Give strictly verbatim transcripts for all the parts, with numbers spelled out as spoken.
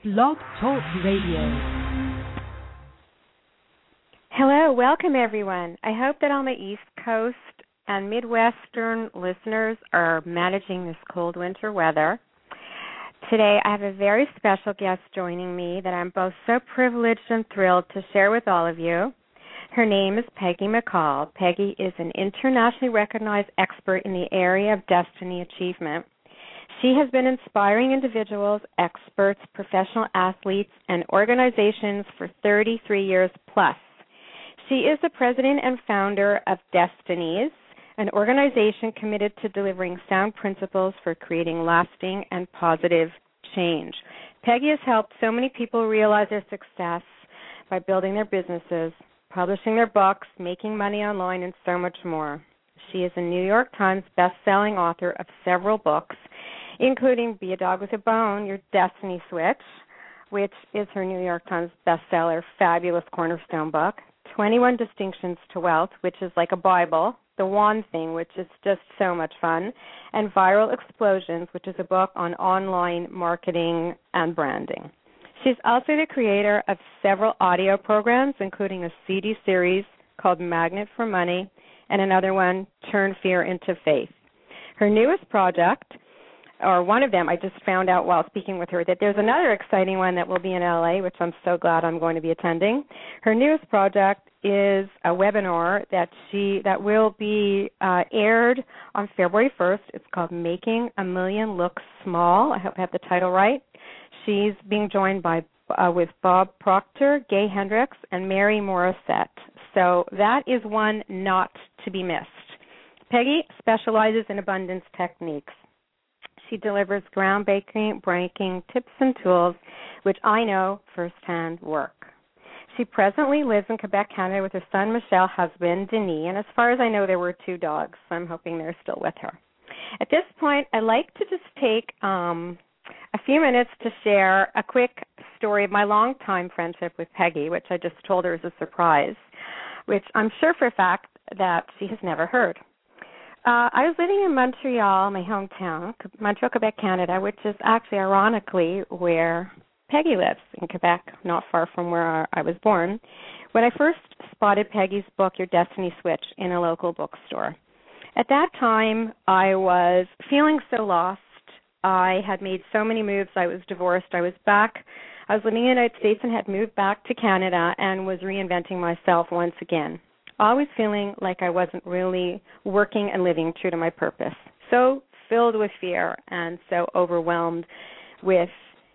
Blog Talk Radio. Hello, welcome everyone. I hope that all my East Coast and Midwestern listeners are managing this cold winter weather. Today I have a very special guest joining me that I'm both so privileged and thrilled to share with all of you. Her name is Peggy McCall. Peggy is an internationally recognized expert in the area of destiny achievement. She has been inspiring individuals, experts, professional athletes, and organizations for thirty-three years plus. She is the president and founder of Destinies, an organization committed to delivering sound principles for creating lasting and positive change. Peggy has helped so many people realize their success by building their businesses, publishing their books, making money online, and so much more. She is a New York Times best-selling author of several books, including Be a Dog with a Bone, Your Destiny Switch, which is her New York Times bestseller, fabulous cornerstone book, twenty-one Distinctions to Wealth, which is like a Bible, The One Thing, which is just so much fun, and Viral Explosions, which is a book on online marketing and branding. She's also the creator of several audio programs, including a C D series called Magnet for Money and another one, Turn Fear into Faith. Her newest project, or one of them, I just found out while speaking with her that there's another exciting one that will be in L A, which I'm so glad I'm going to be attending. Her newest project is a webinar that she that will be uh, aired on February first. It's called Making a Million Look Small. I hope I have the title right. She's being joined by uh, with Bob Proctor, Gay Hendricks, and Mary Morissette. So that is one not to be missed. Peggy specializes in abundance techniques. She delivers groundbreaking breaking tips and tools, which I know firsthand work. She presently lives in Quebec, Canada, with her son, Michelle, husband, Denis, and as far as I know, there were two dogs, so I'm hoping they're still with her. At this point, I'd like to just take um, a few minutes to share a quick story of my long-time friendship with Peggy, which I just told her as a surprise, which I'm sure for a fact that she has never heard. Uh, I was living in Montreal, my hometown, Montreal, Quebec, Canada, which is actually ironically where Peggy lives, in Quebec, not far from where I was born, when I first spotted Peggy's book, Your Destiny Switch, in a local bookstore. At that time, I was feeling so lost. I had made so many moves. I was divorced. I was back. I was living in the United States and had moved back to Canada and was reinventing myself once again. Always feeling like I wasn't really working and living true to my purpose. So filled with fear and so overwhelmed with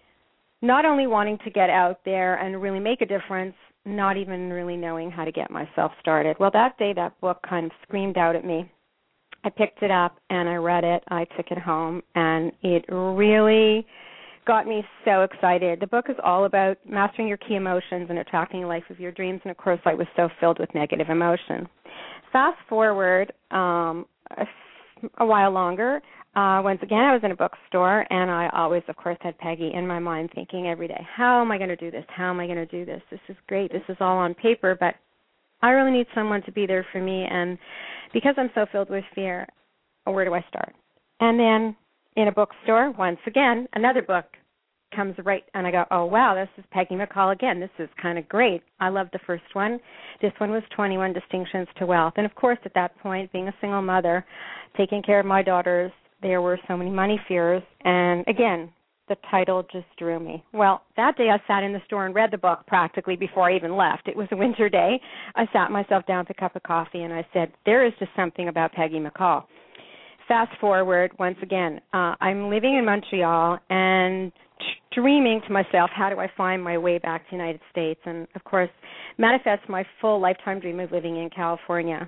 not only wanting to get out there and really make a difference, not even really knowing how to get myself started. Well, that day that book kind of screamed out at me. I picked it up and I read it. I took it home and it really got me so excited. The book is all about mastering your key emotions and attracting a life of your dreams, and of course I was so filled with negative emotion. Fast forward um, a, a while longer, uh, once again I was in a bookstore, and I always, of course, had Peggy in my mind thinking every day, how am I going to do this? How am I going to do this? This is great. This is all on paper, but I really need someone to be there for me, and because I'm so filled with fear, where do I start? And then in a bookstore, once again, another book comes right, and I go, oh, wow, this is Peggy McCall again. This is kind of great. I love the first one. This one was twenty-one Distinctions to Wealth. And, of course, at that point, being a single mother, taking care of my daughters, there were so many money fears. And, again, the title just drew me. Well, that day I sat in the store and read the book practically before I even left. It was a winter day. I sat myself down with a cup of coffee, and I said, there is just something about Peggy McCall. Fast forward, once again, uh, I'm living in Montreal and dreaming to myself, how do I find my way back to the United States? And, of course, manifest my full lifetime dream of living in California.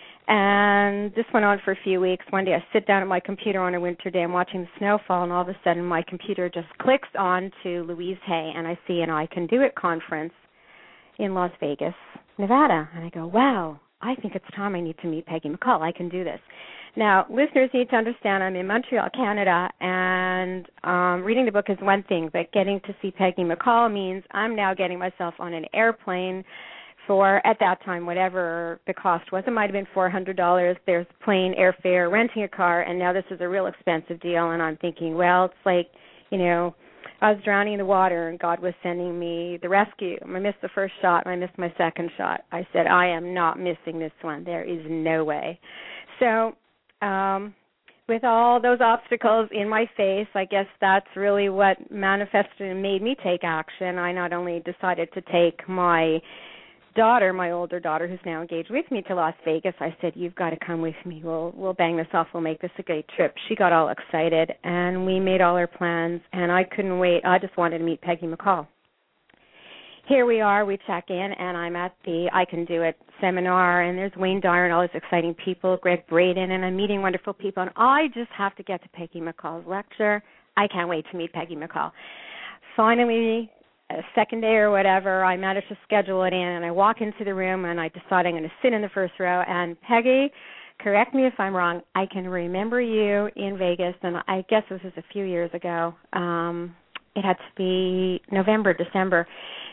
And this went on for a few weeks. One day I sit down at my computer on a winter day. I'm watching the snowfall, and all of a sudden my computer just clicks on to Louise Hay, and I see an I Can Do It conference in Las Vegas, Nevada. And I go, wow, I think it's time I need to meet Peggy McCall. I can do this. Now, listeners need to understand I'm in Montreal, Canada, and um, reading the book is one thing, but getting to see Peggy McCall means I'm now getting myself on an airplane for, at that time, whatever the cost was. It might have been four hundred dollars. There's plane, airfare, renting a car, and now this is a real expensive deal, and I'm thinking, well, it's like, you know, I was drowning in the water, and God was sending me the rescue. I missed the first shot, and I missed my second shot. I said, I am not missing this one. There is no way. So um, with all those obstacles in my face, I guess that's really what manifested and made me take action. I not only decided to take my daughter, my older daughter, who's now engaged with me, to Las Vegas. I said, you've got to come with me. We'll we'll bang this off. We'll make this a great trip. She got all excited, and we made all our plans, and I couldn't wait. I just wanted to meet Peggy McColl. Here we are. We check in, and I'm at the I Can Do It seminar, and there's Wayne Dyer and all these exciting people, Greg Braden, and I'm meeting wonderful people, and I just have to get to Peggy McColl's lecture. I can't wait to meet Peggy McColl. Finally, a second day or whatever, I managed to schedule it in, and I walk into the room, and I decide I'm going to sit in the first row. And Peggy, correct me if I'm wrong, I can remember you in Vegas, and I guess this was a few years ago. Um, it had to be November, December,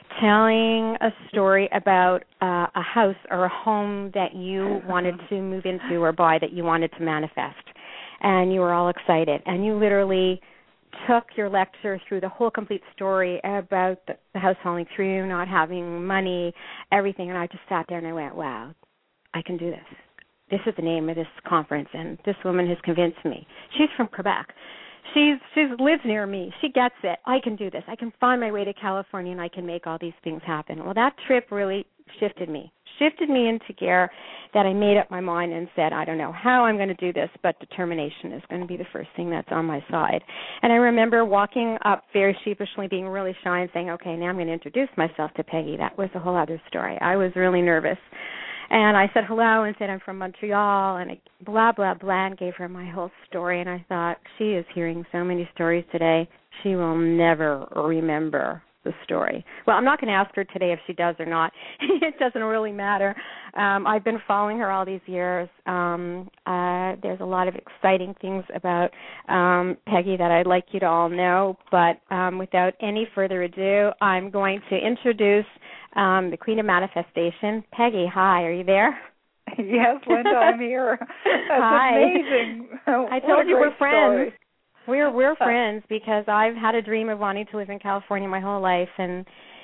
telling a story about uh, a house or a home that you wanted to move into or buy, that you wanted to manifest. And you were all excited, and you literally took your lecture through the whole complete story about the, the house falling through, not having money, everything, and I just sat there and I went, wow, I can do this. This is the name of this conference, and this woman has convinced me. She's from Quebec. She's she's lives near me. She gets it. I can do this. I can find my way to California, and I can make all these things happen. Well, that trip really shifted me, shifted me into gear that I made up my mind and said, I don't know how I'm going to do this, but determination is going to be the first thing that's on my side. And I remember walking up very sheepishly, being really shy and saying, okay, now I'm going to introduce myself to Peggy. That was a whole other story. I was really nervous. And I said hello and said I'm from Montreal and I blah, blah, blah, and gave her my whole story. And I thought, she is hearing so many stories today, she will never remember the story. Well, I'm not going to ask her today if she does or not. It doesn't really matter. Um, I've been following her all these years. Um, uh, there's a lot of exciting things about um, Peggy that I'd like you to all know. But um, without any further ado, I'm going to introduce um, the Queen of Manifestation. Peggy, hi. Are you there? Yes, Linda, I'm here. That's hi. amazing. I told you we're friends. Story. We're we're friends because I've had a dream of wanting to live in California my whole life, and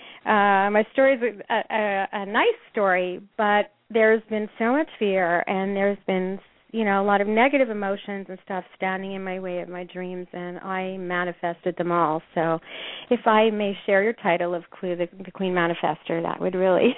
uh, my story is a, a, a nice story, but there's been so much fear, and there's been, you know, a lot of negative emotions and stuff standing in my way of my dreams, and I manifested them all. So if I may share your title of Clue, the, the Queen Manifester, that would really...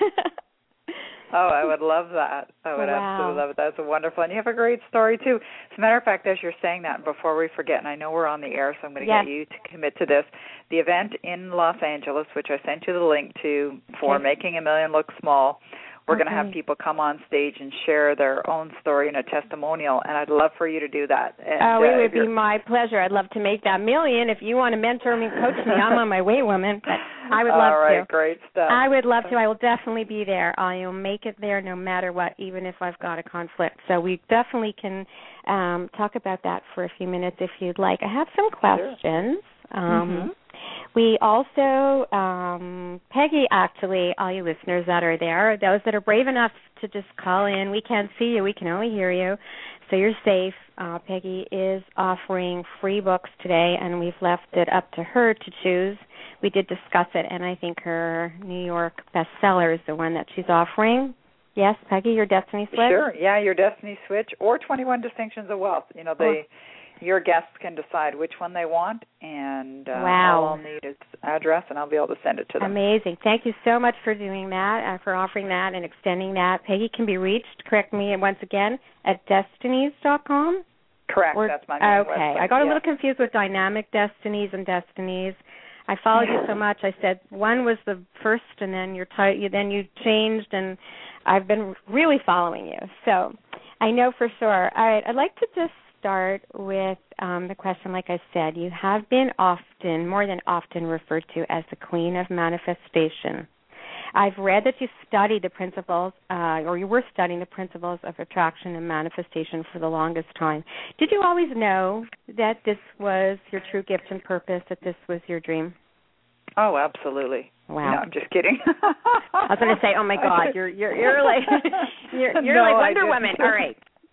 Oh, I would love that. I would wow. absolutely love it. That's wonderful. And you have a great story, too. As a matter of fact, as you're saying that, before we forget, and I know we're on the air, so I'm going to yes. get you to commit to this, the event in Los Angeles, which I sent you the link to for okay. Making a Million Look Small, we're okay. going to have people come on stage and share their own story and a testimonial, and I'd love for you to do that. And, oh, it uh, would be my pleasure. I'd love to make that million. If you want to mentor me and coach me, I'm on my way, woman. But I would love All right, to. great stuff. I would love to. I will definitely be there. I will make it there no matter what, even if I've got a conflict. So we definitely can um, talk about that for a few minutes if you'd like. I have some questions. Sure. Um, mm-hmm. We also, um, Peggy, actually, all you listeners that are there, those that are brave enough to just call in, we can't see you, we can only hear you, so you're safe. Uh, Peggy is offering free books today, and we've left it up to her to choose. We did discuss it, and I think her New York bestseller is the one that she's offering. Yes, Peggy, your Destiny Switch? Sure, yeah, your Destiny Switch or twenty-one Distinctions of Wealth. You know, they... Oh. Your guests can decide which one they want, and uh, wow. all I'll need is address, and I'll be able to send it to them. Amazing. Thank you so much for doing that, uh, for offering that and extending that. Peggy can be reached, correct me once again, at destinies dot com? Correct. Or, that's my main okay. website. I got a yeah. little confused with Dynamic Destinies and Destinies. I followed you so much. I said one was the first, and then your t- you, then you changed, and I've been really following you. So I know for sure. All right. I'd like to just start with um, the question, like I said, you have been often, more than often, referred to as the Queen of Manifestation. I've read that you studied the principles, uh, or you were studying the principles of attraction and manifestation for the longest time. Did you always know that this was your true gift and purpose, that this was your dream? Oh, absolutely. Wow. No, I'm just kidding. I was going to say, oh my God, you're you're you're like you're you're no, like Wonder Woman. All right.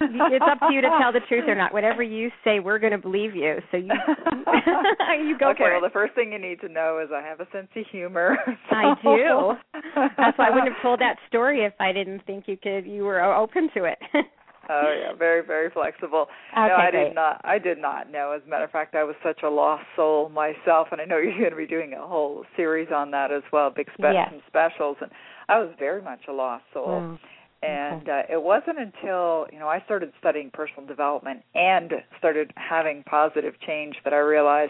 It's up to you to tell the truth or not. Whatever you say, we're going to believe you. So you, you go okay, for well, it. the first thing you need to know is I have a sense of humor. So. I do. That's why I wouldn't have told that story if I didn't think you could. You were open to it. Oh yeah, very, very flexible. Okay, no, I great. did not. I did not know. As a matter of fact, I was such a lost soul myself, and I know you're going to be doing a whole series on that as well, big spe- yes. some specials. And I was very much a lost soul. Oh, and okay. uh, it wasn't until you know I started studying personal development and started having positive change that I realized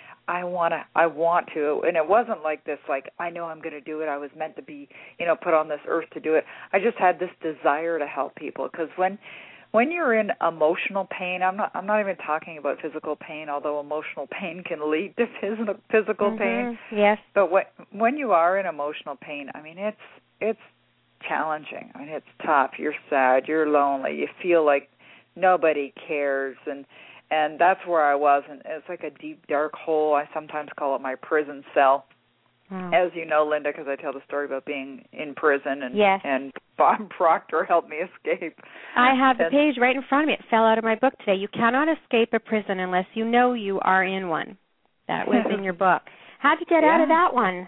I want to. I want to. And it wasn't like this. Like I know I'm going to do it. I was meant to be, you know, put on this earth to do it. I just had this desire to help people because when. When you're in emotional pain, I'm not I'm not even talking about physical pain, although emotional pain can lead to phys- physical mm-hmm. pain. Yes. But when when you are in emotional pain, I mean it's it's challenging. I mean it's tough. You're sad, you're lonely, you feel like nobody cares, and and that's where I was, and it's like a deep dark hole. I sometimes call it my prison cell. Wow. As you know, Linda, because I tell the story about being in prison, and yes. and Bob Proctor helped me escape. I have the and, page right in front of me. It fell out of my book today. You cannot escape a prison unless you know you are in one. That was in your book. How'd you get yeah. out of that one?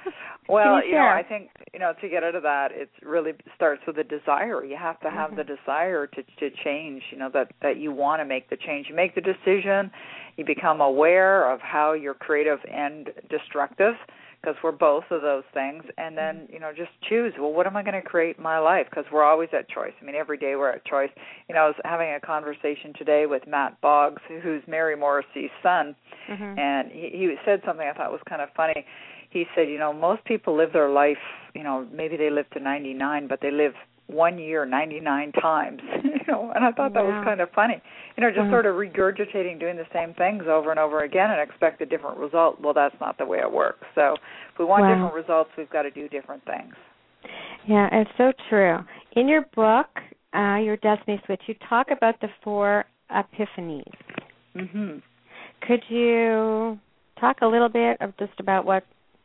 Well, you, you know, I think, you know, to get out of that, it really starts with a desire. You have to have mm-hmm. the desire to to change, you know, that, that you want to make the change. You make the decision, you become aware of how you're creative and destructive, because we're both of those things, and then, you know, just choose, well, what am I going to create in my life? Because we're always at choice. I mean, every day we're at choice. You know, I was having a conversation today with Matt Boggs, who's Mary Morrissey's son, mm-hmm. and he, he said something I thought was kind of funny. He said, you know, most people live their life, you know, maybe they live to ninety-nine, but they live one year ninety-nine times, you know, and I thought that wow. was kind of funny. You know, just wow. sort of regurgitating, doing the same things over and over again and expect a different result. Well, that's not the way it works. So if we want wow. different results, we've got to do different things. Yeah, it's so true. In your book, uh, Your Destiny Switch, you talk about the four epiphanies. Mm-hmm. Could you talk a little bit of just about what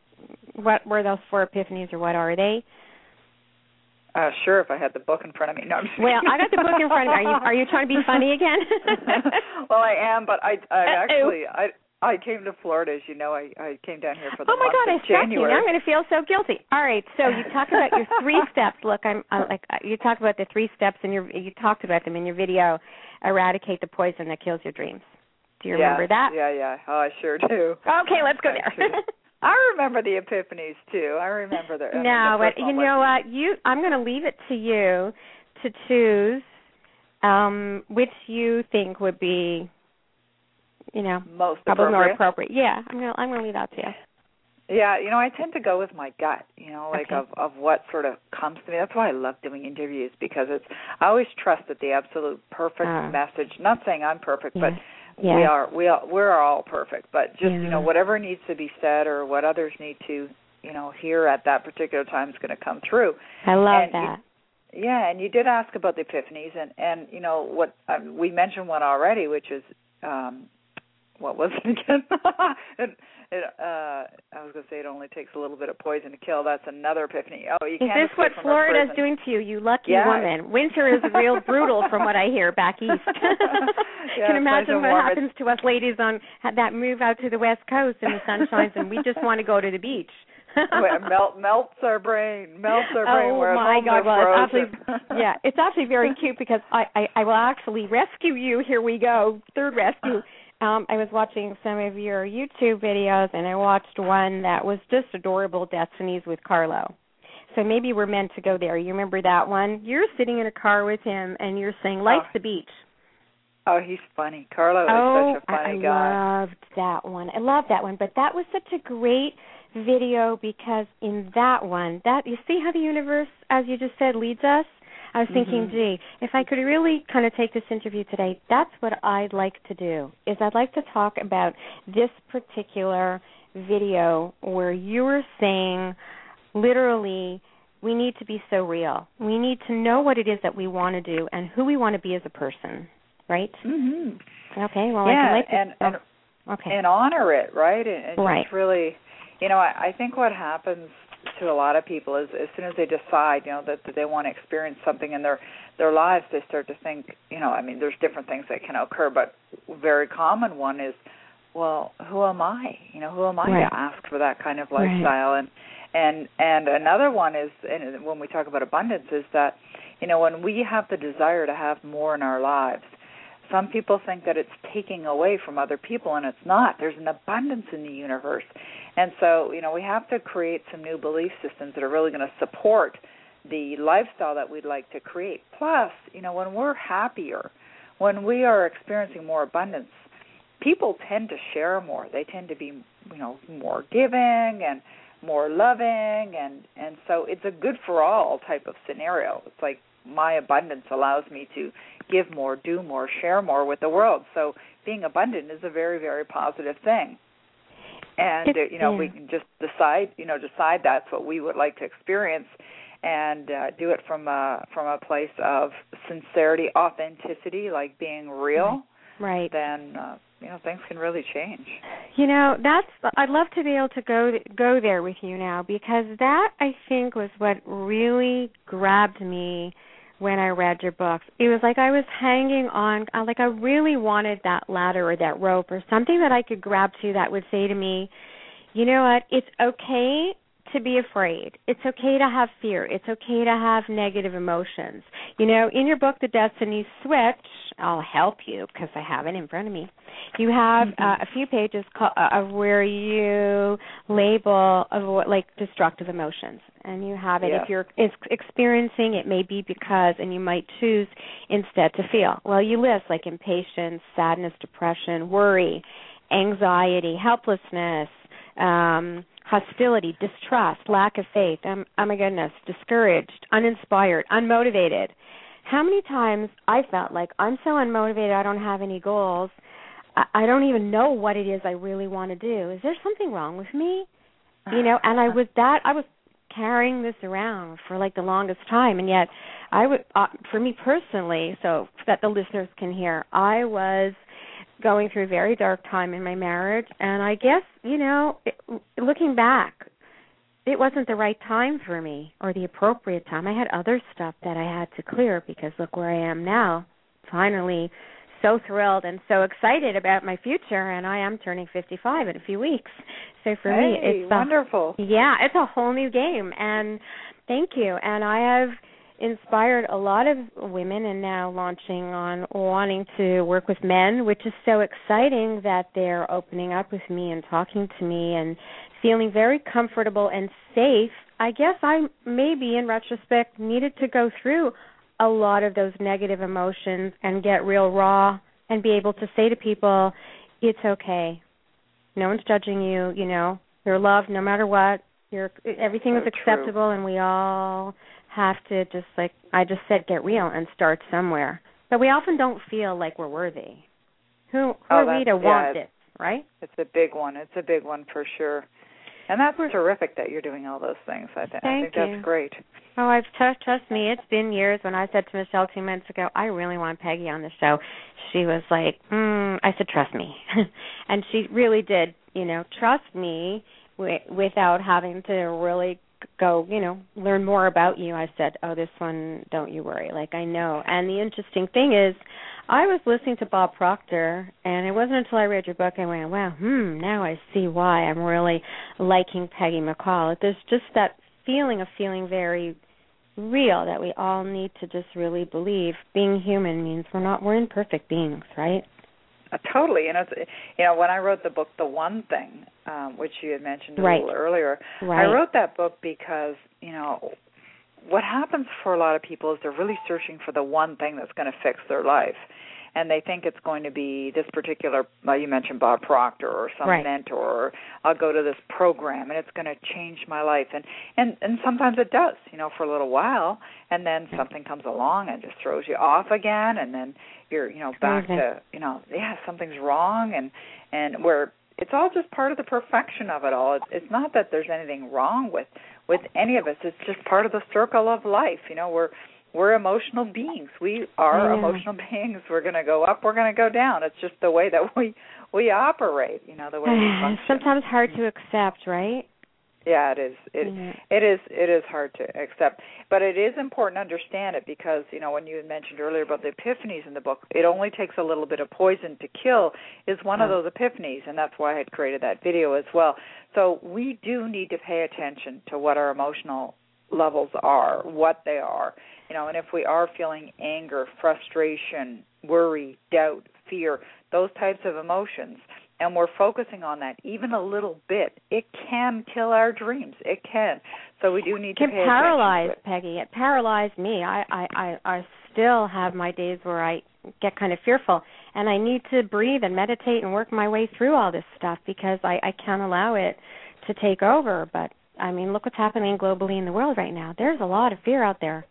what were those four epiphanies, or what are they? Uh, sure, if I had the book in front of me. No, I'm just well, I got the book in front of me. Are you are you trying to be funny again? Well, I am, but I, I actually I I came to Florida, as you know. I, I came down here for the oh my month God, of I struck January. you. Now I'm going to feel so guilty. All right, so you talk about your three steps. Look, I'm uh, like uh, you talked about the three steps, and your you talked about them in your video. Eradicate the poison that kills your dreams. Do you remember yeah, that? Yeah, yeah. Oh, I sure do. Okay, let's go there. I remember the epiphanies too. I remember the. I mean, no, the but you know what? You, I'm going to leave it to you to choose um, which you think would be, you know, most probably appropriate. more appropriate. Yeah, I'm going to I'm going to leave that to you. Yeah, you know, I tend to go with my gut, you know, like okay. of, of what sort of comes to me. That's why I love doing interviews, because it's I always trust that the absolute perfect uh, message. Not saying I'm perfect, yeah. but. Yeah. We are we are we're all perfect, but just yeah. you know whatever needs to be said or what others need to you know hear at that particular time is going to come through. I love and that. You, yeah, and you did ask about the epiphanies, and and you know what um, we mentioned one already, which is um, what was it again? it, it, uh, I was going to say it only takes a little bit of poison to kill. That's another epiphany. Oh, you is can't this what Florida's doing to you? You lucky yeah. woman. Winter is real brutal, from what I hear back east. yeah, can imagine what warm. happens to us ladies on that move out to the West Coast and the sun shines, and we just want to go to the beach. Melt, melts our brain, melts our brain. Oh We're my God! Well, it's frozen. actually, yeah, it's actually very cute, because I, I, I will actually rescue you. Here we go, third rescue. Um, I was watching some of your YouTube videos, and I watched one that was just adorable, Destinies with Carlo. So maybe we're meant to go there. You remember that one? You're sitting in a car with him, and you're saying, "Life's oh. the beach." Oh, he's funny. Carlo oh, is such a funny I guy. I loved that one. I love that one. But that was such a great video, because in that one, that you see how the universe, as you just said, leads us? I was thinking, mm-hmm. gee, if I could really kind of take this interview today, that's what I'd like to do, is I'd like to talk about this particular video where you were saying, literally, we need to be so real. We need to know what it is that we want to do and who we want to be as a person, right? Mm-hmm. Okay, well, yeah, I can like this. and, and, okay. and honor it, right? And, and right. just really, you know, I, I think what happens to a lot of people is as soon as they decide, you know, that, that they want to experience something in their their lives, they start to think, you know, I mean, there's different things that can occur, but a very common one is, well, who am I? You know, who am I right. to ask for that kind of lifestyle? Right. And and and another one is, and when we talk about abundance, is that, you know, when we have the desire to have more in our lives, some people think that it's taking away from other people, and it's not. There's an abundance in the universe. And so, you know, we have to create some new belief systems that are really going to support the lifestyle that we'd like to create. Plus, you know, when we're happier, when we are experiencing more abundance, people tend to share more. They tend to be, you know, more giving and more loving, and, and so it's a good for all type of scenario. It's like my abundance allows me to give more, do more, share more with the world. So being abundant is a very, very positive thing. And, uh, you know, yeah. we can just decide, you know, decide that's what we would like to experience and uh, do it from a, from a place of sincerity, authenticity, like being real. Right. Then, uh, you know, things can really change. You know, that's, I'd love to be able to go go there with you now, because that, I think, was what really grabbed me when I read your books. It was like I was hanging on, like I really wanted that ladder or that rope or something that I could grab to that would say to me, you know what, it's okay to be afraid. It's okay to have fear. It's okay to have negative emotions. You know, in your book, The Destiny Switch, I'll help you because I have it in front of me. You have mm-hmm. uh, a few pages called, uh, of where you label of what, like destructive emotions, and you have it. Yeah. If you're experiencing it, may be because, and you might choose instead to feel. Well, you list like impatience, sadness, depression, worry, anxiety, helplessness, um, hostility, distrust, lack of faith, um, oh my goodness, discouraged, uninspired, unmotivated. How many times I felt like I'm so unmotivated, I don't have any goals, I, I don't even know what it is I really want to do. Is there something wrong with me? You know, and I was that, I was carrying this around for like the longest time, and yet I would, uh, for me personally, so that the listeners can hear, I was going through a very dark time in my marriage, and I guess, you know, it, looking back, it wasn't the right time for me or the appropriate time. I had other stuff that I had to clear, because look where I am now, finally so thrilled and so excited about my future, and I am turning fifty-five in a few weeks. So for hey, me, it's wonderful. A, yeah, it's a whole new game, and thank you. And I have inspired a lot of women, and now launching on wanting to work with men, which is so exciting that they're opening up with me and talking to me and feeling very comfortable and safe. I guess I maybe in retrospect needed to go through a lot of those negative emotions and get real raw and be able to say to people, it's okay. No one's judging you, you know. You're loved no matter what. You're everything is acceptable, true. And we all have to just, like I just said, get real and start somewhere. But we often don't feel like we're worthy. Who, who oh, are we to yeah, want it, right? It's a big one. It's a big one for sure. And that's terrific that you're doing all those things. I, th- I think you. that's great. Oh, I've t- trust me, it's been years. When I said to Michelle two months ago, I really want Peggy on the show, she was like, mm, I said, trust me. And she really did, you know, trust me w- without having to really go, you know, learn more about you. I said, oh, this one, don't you worry. Like, I know. And the interesting thing is, I was listening to Bob Proctor, and it wasn't until I read your book I went, wow, hmm, now I see why I'm really liking Peggy McCall. There's just that feeling of feeling very real that we all need to just really believe. Being human means we're not, we're imperfect beings, right? Uh, totally. And it's, you know, when I wrote the book, The One Thing, um, which you had mentioned a right. little earlier, right. I wrote that book because, you know, what happens for a lot of people is they're really searching for the one thing that's going to fix their life. And they think it's going to be this particular, well, you mentioned Bob Proctor or some right. mentor, or I'll go to this program and it's going to change my life. And, and, and sometimes it does, you know, for a little while, and then something comes along and just throws you off again, and then you're, you know, back mm-hmm. to, you know, yeah, something's wrong, and, and where it's all just part of the perfection of it all. It's, it's not that there's anything wrong with, with any of us. It's just part of the circle of life. You know, we're We're emotional beings. We are emotional beings. We're going to go up. We're going to go down. It's just the way that we we operate. You know, the way we function. Sometimes hard to accept, right? Yeah, it is. It mm-hmm. it is it is hard to accept, but it is important to understand it because, you know, when you mentioned earlier about the epiphanies in the book, it only takes a little bit of poison to kill is one oh. of those epiphanies, and that's why I had created that video as well. So we do need to pay attention to what our emotional levels are, what they are, you know, and if we are feeling anger, frustration, worry, doubt, fear, those types of emotions, and we're focusing on that even a little bit, it can kill our dreams. It can. So we do need to it pay can paralyze, attention to it. Peggy. It paralyzed me. I, I, I, I still have my days where I get kind of fearful, and I need to breathe and meditate and work my way through all this stuff because I, I can't allow it to take over. But, I mean, look what's happening globally in the world right now. There's a lot of fear out there.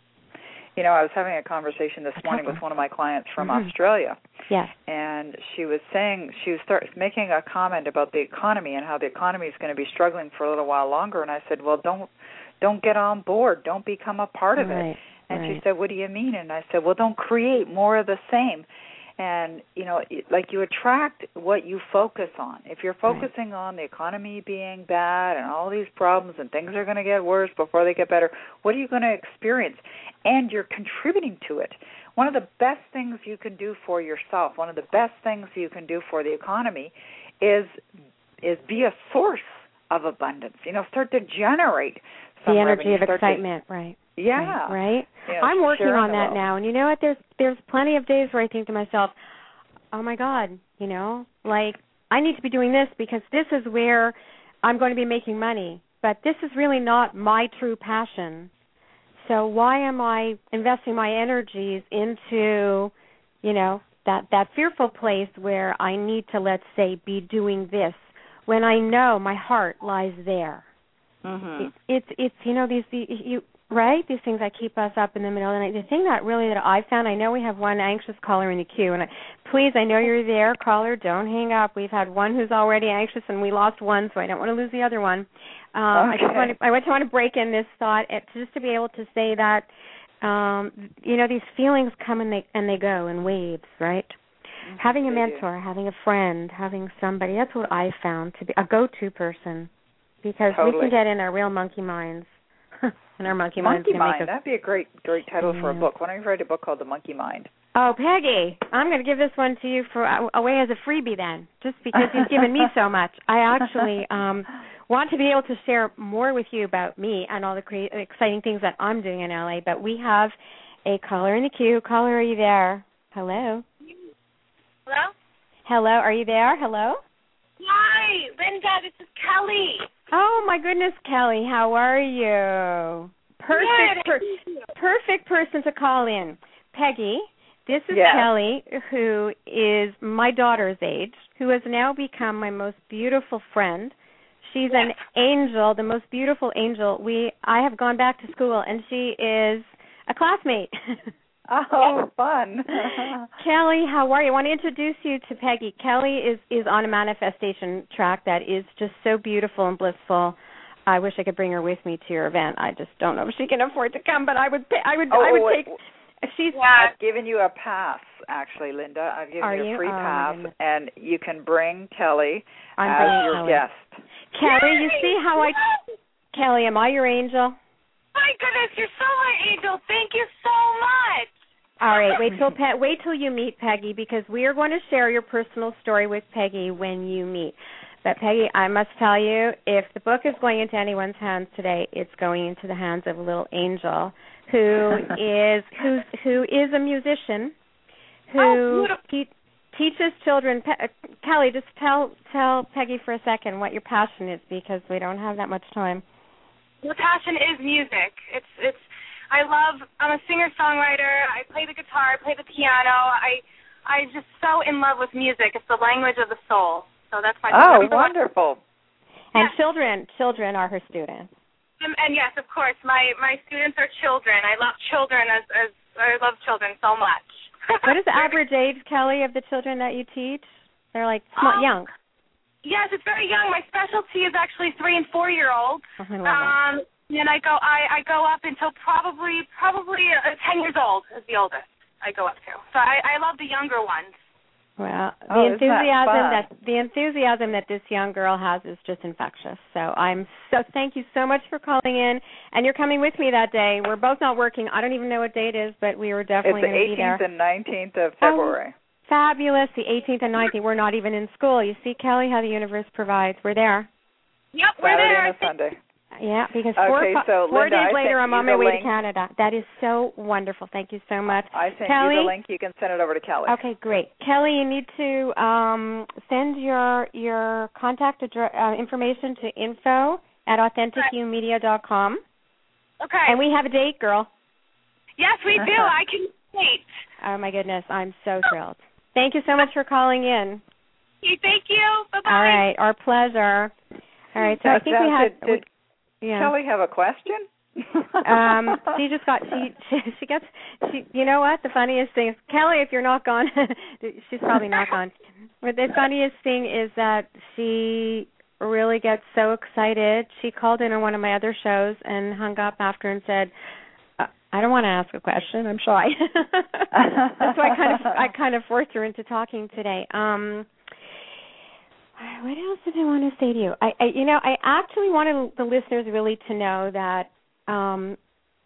You know, I was having a conversation this a morning couple. with one of my clients from mm-hmm. Australia. Yes. And she was saying, she was start, making a comment about the economy and how the economy is going to be struggling for a little while longer. And I said, well, don't don't get on board. Don't become a part of right. it. And right. she said, what do you mean? And I said, well, don't create more of the same. And, you know, like you attract what you focus on. If you're focusing right. on the economy being bad and all these problems and things are going to get worse before they get better, what are you going to experience? And you're contributing to it. One of the best things you can do for yourself, one of the best things you can do for the economy is is be a source of abundance. You know, start to generate some the energy revenue. of excitement, to, right. Yeah. Right? You know, I'm working on that well. now. And you know what? There's there's plenty of days where I think to myself, oh, my God, you know, like I need to be doing this because this is where I'm going to be making money. But this is really not my true passion. So why am I investing my energies into, you know, that, that fearful place where I need to, let's say, be doing this when I know my heart lies there? Mm-hmm. It, it's, it's you know, these, the, you, right, these things that keep us up in the middle of the night. The thing that really that I found, I know we have one anxious caller in the queue, and I, please, I know you're there, caller, don't hang up. We've had one who's already anxious, and we lost one, so I don't want to lose the other one. Um, okay. I just want to, I just want to break in this thought it, just to be able to say that, um, you know, these feelings come and they and they go in waves, right? Mm-hmm. Having a mentor, do. having a friend, having somebody, that's what I found to be a go-to person, because totally. we can get in our real monkey minds. and our monkey, monkey minds Mind. Us... That'd be a great, great title yeah. for a book. Why don't you write a book called The Monkey Mind? Oh, Peggy, I'm going to give this one to you for uh, away as a freebie then, just because you've given me so much. I actually um, want to be able to share more with you about me and all the cre- exciting things that I'm doing in L A, but we have a caller in the queue. Caller, are you there? Hello? Hello? Hello, are you there? Hello? Hi, Linda, this is Kelly. Oh, my goodness, Kelly, how are you? Perfect, per- perfect person to call in. Peggy, this is yes. Kelly, who is my daughter's age, who has now become my most beautiful friend. She's yes. an angel, the most beautiful angel. We I have gone back to school, and she is a classmate. Oh, fun. Kelly, how are you? I want to introduce you to Peggy. Kelly is, is on a manifestation track that is just so beautiful and blissful. I wish I could bring her with me to your event. I just don't know if she can afford to come, but I would pay, I would oh, I would wait. take She's yeah. I've given you a pass, actually, Linda. I've given Are you a you? free oh, pass, and you can bring Kelly I'm as your Kelly. guest. Kelly, you see how I... Kelly, am I your angel? My goodness, you're so my angel. Thank you so much. All right, wait till Pe- wait till you meet Peggy, because we are going to share your personal story with Peggy when you meet. But Peggy, I must tell you, if the book is going into anyone's hands today, it's going into the hands of a little angel who is who who is a musician who oh, te- teaches children. Pe- Kelly, just tell tell Peggy for a second what your passion is, because we don't have that much time. The passion is music. It's it's. I love. I'm a singer-songwriter. I play the guitar. I play the piano. I I'm just so in love with music. It's the language of the soul. So that's my. Oh, wonderful. And yes. children children are her students. And, and yes, of course, my, my students are children. I love children as as I love children so much. What is the average age, Kelly, of the children that you teach? They're like small, um, young. Yes, it's very young. My specialty is actually three and four year olds. Oh, I love um, that. And I go I, I go up until probably probably uh, ten years old is the oldest I go up to. So I, I love the younger ones. Well, the oh, enthusiasm that, that the enthusiasm that this young girl has is just infectious. So I'm so thank you so much for calling in, and you're coming with me that day. We're both not working. I don't even know what date it is, but we were definitely going to be there. It's the eighteenth and nineteenth of February. Oh, fabulous! The eighteenth and nineteenth. We're not even in school. You see, Kelly, how the universe provides. We're there. Yep, we're Saturday there. and a Sunday. Yeah, because four, okay, so, four Linda, days I later, I'm on my way link. to Canada. That is so wonderful. Thank you so much. I sent Kelly, you the link. You can send it over to Kelly. Okay, great. Kelly, you need to um, send your your contact address, uh, information to info at authentic you media dot com. Okay. And we have a date, girl. Yes, we do. I can wait. Oh, my goodness. I'm so thrilled. Thank you so much for calling in. Okay, thank you. Bye-bye. All right, our pleasure. All right, so now, I think now, we have... Did, did we, yeah. Kelly have a question? um, she just got she, she she gets she. You know what? The funniest thing is, Kelly, if you're not gone, she's probably not gone. But the funniest thing is that she really gets so excited. She called in on one of my other shows and hung up after and said, "I don't want to ask a question. I'm shy." So I kind of I kind of forced her into talking today. Um, what else did I want to say to you? I, I you know, I actually wanted the listeners really to know that um,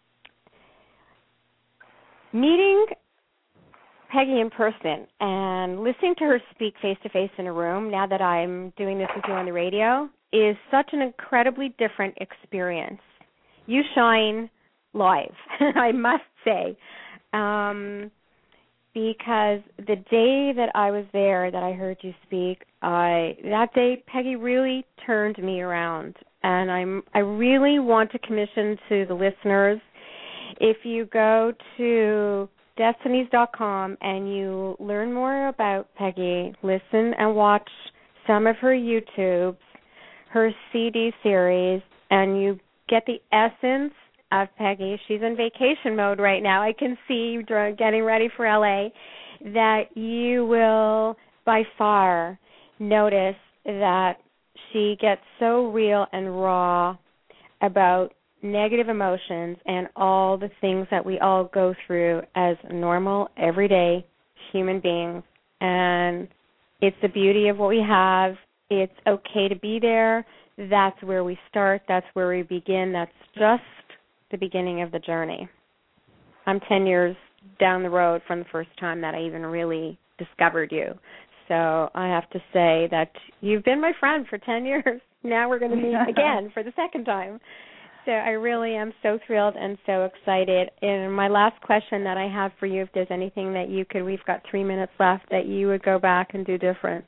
meeting Peggy in person and listening to her speak face-to-face in a room, now that I'm doing this with you on the radio, is such an incredibly different experience. You shine live, I must say. Um, because the day that I was there, that I heard you speak, I that day Peggy really turned me around, and I'm I really want to commission to the listeners, if you go to destinies dot com and you learn more about Peggy, listen and watch some of her YouTubes, her C D series, and you get the essence of Peggy. She's in vacation mode right now. I can see you getting ready for L A, that you will by far notice that she gets so real and raw about negative emotions and all the things that we all go through as normal, everyday human beings. And it's the beauty of what we have. It's okay to be there. That's where we start. That's where we begin. That's just the beginning of the journey. I'm ten years down the road from the first time that I even really discovered you. So I have to say that you've been my friend for ten years. Now we're going to meet again for the second time. So I really am so thrilled and so excited. And my last question that I have for you, if there's anything that you could, we've got three minutes left, that you would go back and do different.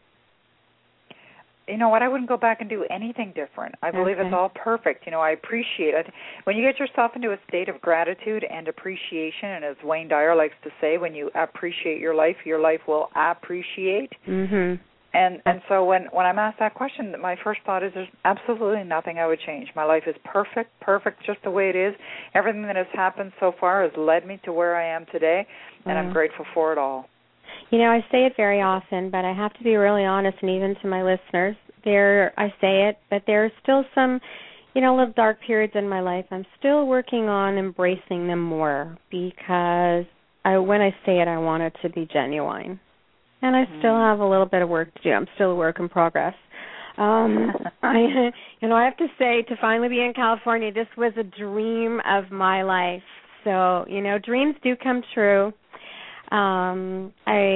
You know what? I wouldn't go back and do anything different. I believe okay. It's all perfect. You know, I appreciate it. When you get yourself into a state of gratitude and appreciation, and as Wayne Dyer likes to say, when you appreciate your life, your life will appreciate. Mm-hmm. And and so when, when I'm asked that question, my first thought is there's absolutely nothing I would change. My life is perfect, perfect just the way it is. Everything that has happened so far has led me to where I am today, and mm. I'm grateful for it all. You know, I say it very often, but I have to be really honest, and even to my listeners, there I say it, but there are still some, you know, little dark periods in my life. I'm still working on embracing them more, because I, when I say it, I want it to be genuine. And I still have a little bit of work to do. I'm still a work in progress. Um, I, you know, I have to say, to finally be in California, this was a dream of my life. So, you know, dreams do come true. Um,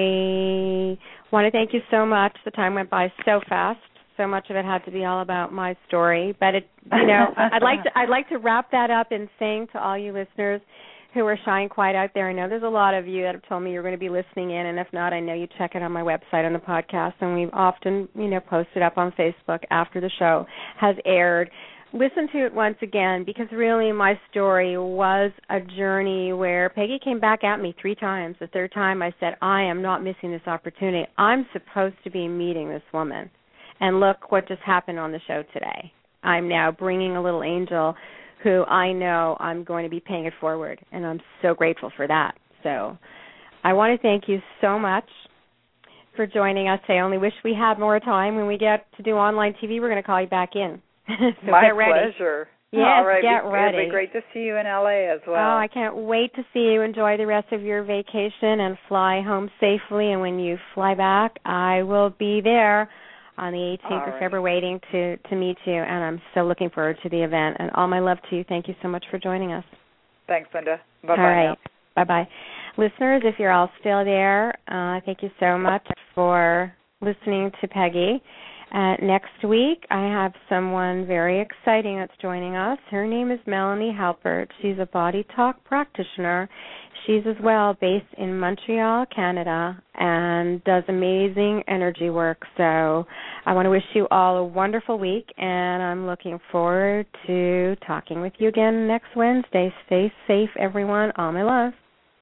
I want to thank you so much. The time went by so fast. So much of it had to be all about my story. But it, you know, I'd like to I'd like to wrap that up in saying to all you listeners who are shy and quiet out there, I know there's a lot of you that have told me you're going to be listening in, and if not, I know you check it on my website on the podcast, and we've often, you know, posted up on Facebook after the show has aired. Listen to it once again, because really my story was a journey where Peggy came back at me three times. The third time I said, I am not missing this opportunity. I'm supposed to be meeting this woman. And look what just happened on the show today. I'm now bringing a little angel who I know I'm going to be paying it forward, and I'm so grateful for that. So I want to thank you so much for joining us. I only wish we had more time. When we get to do online T V, we're going to call you back in. So My get ready. pleasure. Yes, All right. get be, ready. It'll be great to see you in L A as well. Oh, I can't wait to see you. Enjoy the rest of your vacation and fly home safely. And when you fly back, I will be there on the eighteenth All of right. February waiting to, to meet you. And I'm so looking forward to the event. And all my love to you. Thank you so much for joining us. Thanks, Linda. Bye-bye all right. now. Bye-bye. Listeners, if you're all still there, uh, thank you so much for listening to Peggy. Uh, next week, I have someone very exciting that's joining us. Her name is Melanie Halpert. She's a body talk practitioner. She's as well based in Montreal, Canada, and does amazing energy work. So I want to wish you all a wonderful week, and I'm looking forward to talking with you again next Wednesday. Stay safe, everyone. All my love.